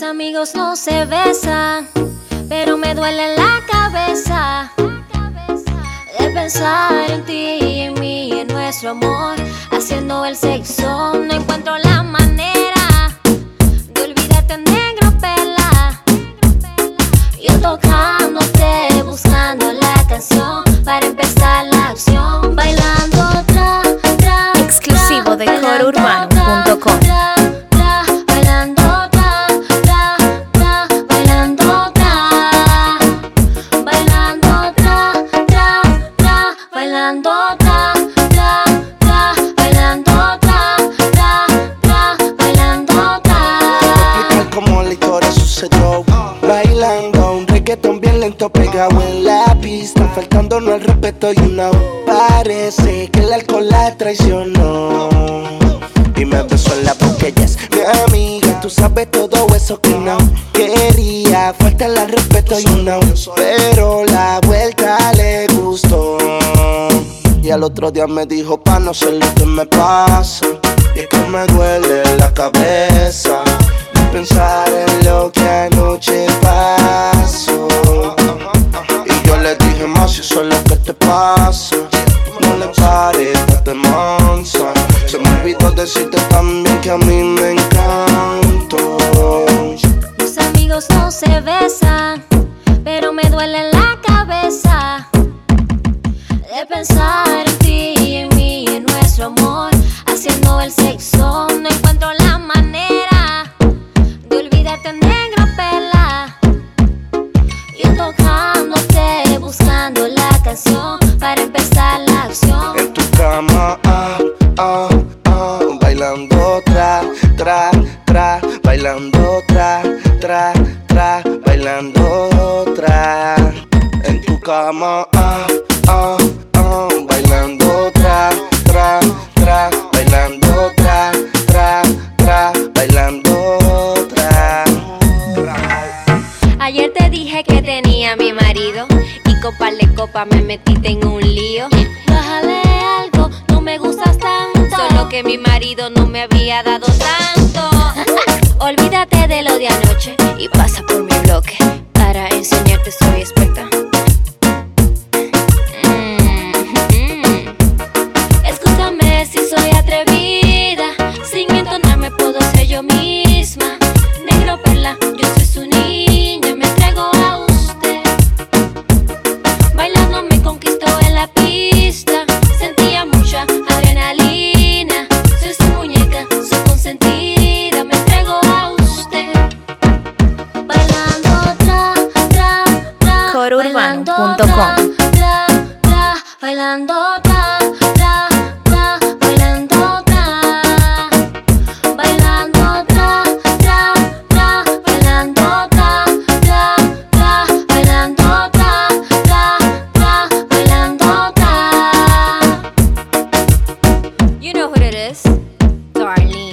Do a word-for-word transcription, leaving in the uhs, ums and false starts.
Amigos no se besan, pero me duele la cabeza de pensar en ti y en mí y en nuestro amor. Haciendo el sexo no encuentro la manera de olvidarte, negro pela. Yo tocándote, buscando la canción para empezar la acción. Bailando tra, tra, exclusivo de coro urbano punto com. Bailando un reggaetón bien lento pegado en la pista, faltándonos el respeto y una parece que el alcohol la traicionó. Y me besó en la boca, ella es mi amiga. Tú sabes todo eso que no quería, faltarle al respeto y una, pero la vuelta le gustó. Y al otro día me dijo pa' no sé lo que me pasa, y es que me duele la cabeza pensar en lo que anoche pasó. Y yo le dije más, si eso es lo que te pasa, no le pares, date mansa. Se me olvidó decirte también que a mí me encantó. Mis amigos no se besan, pero me duele la cabeza de pensar en ti y en mí y en nuestro amor. Haciendo el sexo no encuentro la manera de olvidarte, negro pela. Yo tocándote, buscando la canción para empezar la acción. En tu cama, ah, ah, ah, bailando tra, tra, tra, bailando tra, tra, tra, bailando tra. En tu cama, ah, ah, ah, bailando tra, tra, tra, bailando tra, tra, tra, bailando tra. Ayer te dije que tenía a mi marido y copa de copa me metiste en un lío. Bájale algo, no me gustas tanto, solo que mi marido no me había dado tanto. Olvídate de lo de anoche y pasa por mi bloque para enseñarte soy experta. Mm-hmm. Escúchame si soy atrevida, sin entonarme puedo ser yo misma. Negro perla, yo soy su niña, me entrego a usted. Bailando me conquistó en la pista, sentía mucha adrenalina. Soy su muñeca, su consentida, me entrego a usted. Bailando tra, tra, tra, coro urbano punto com. tra, tra, bailando tra, tra, tra, bailando tra, bailando tra, tra, tra, bailando tra, tra, tra, bailando tra, tra, tra, bailando tra. You know what it is, Darlene.